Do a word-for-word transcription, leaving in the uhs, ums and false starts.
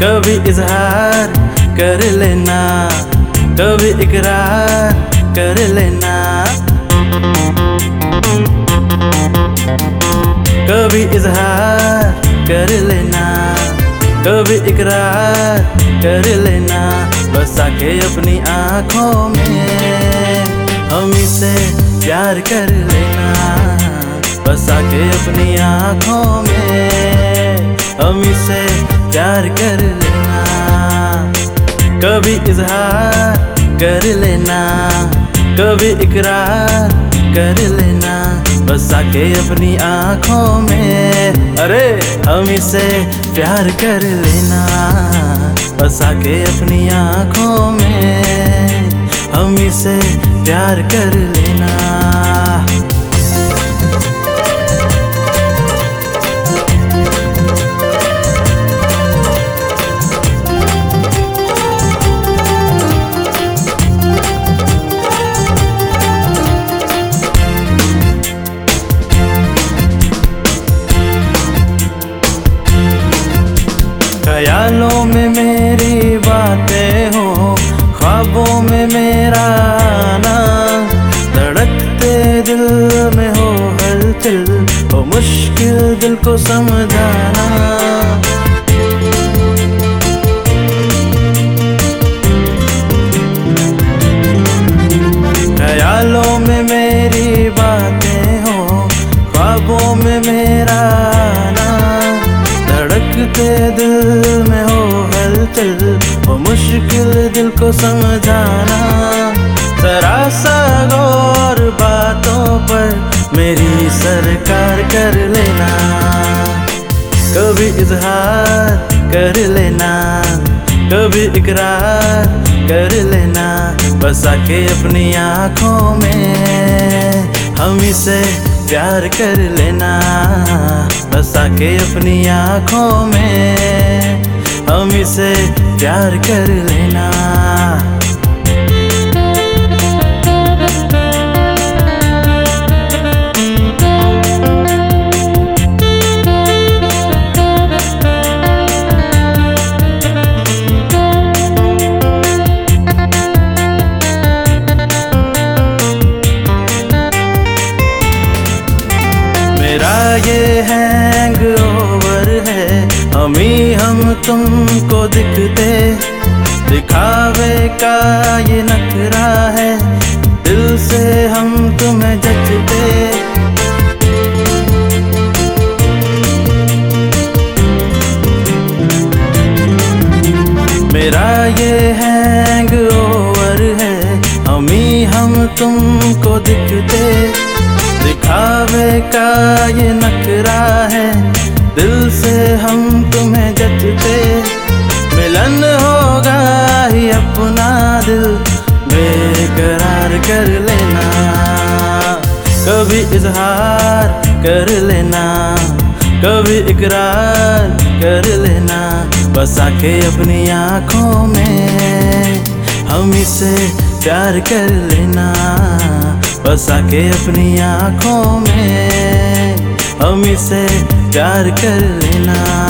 कभी इजहार कर लेना, कभी इकरार कर लेना, कभी इजहार कर लेना, कभी इकरार कर लेना। बस आके अपनी आँखों में हमी से प्यार कर लेना, बस आके अपनी आँखों में हमी से प्यार कर लेना। कभी इजहार कर लेना, कभी इकरार कर लेना, बस आके अपनी आँखों में अरे हमी से प्यार कर लेना, बस आके अपनी आँखों में हमी से प्यार कर लेना। ख्यालों में मेरी बातें हो, ख्वाबों में मेरा आना, धड़कते दिल में हो हलचल, हो मुश्किल दिल को समझाना। ख्यालों में मेरी बातें हो, ख्वाबों में मेरा आना, धड़कते दिल में हो हलचल, वो मुश्किल दिल को समझाना। जरा सा गौर बातों पर मेरी सरकार कर लेना, कभी इजहार कर लेना, कभी इकरार कर लेना, बस आके अपनी आँखों में हमी से प्यार कर लेना, बस आके अपनी आँखों में हमी से प्यार कर लेना। मेरा ये हैंग ओवर है, हमी हम तुमको दिखते, दिखावे का ये नखरा है, दिल से हम तुम्हें जचते। मेरा ये हैंग ओवर है, हमी हम तुमको दिखते, दिखावे का ये नखरा है, दिल से हम तुम्हें जचते। मिलन होगा ही अपना दिल बेकरार कर लेना, कभी इजहार कर लेना, कभी इकरार कर लेना, बस आके अपनी आँखों में हमी से प्यार कर लेना, बस आके अपनी आँखों में हमी से प्यार कर लेना।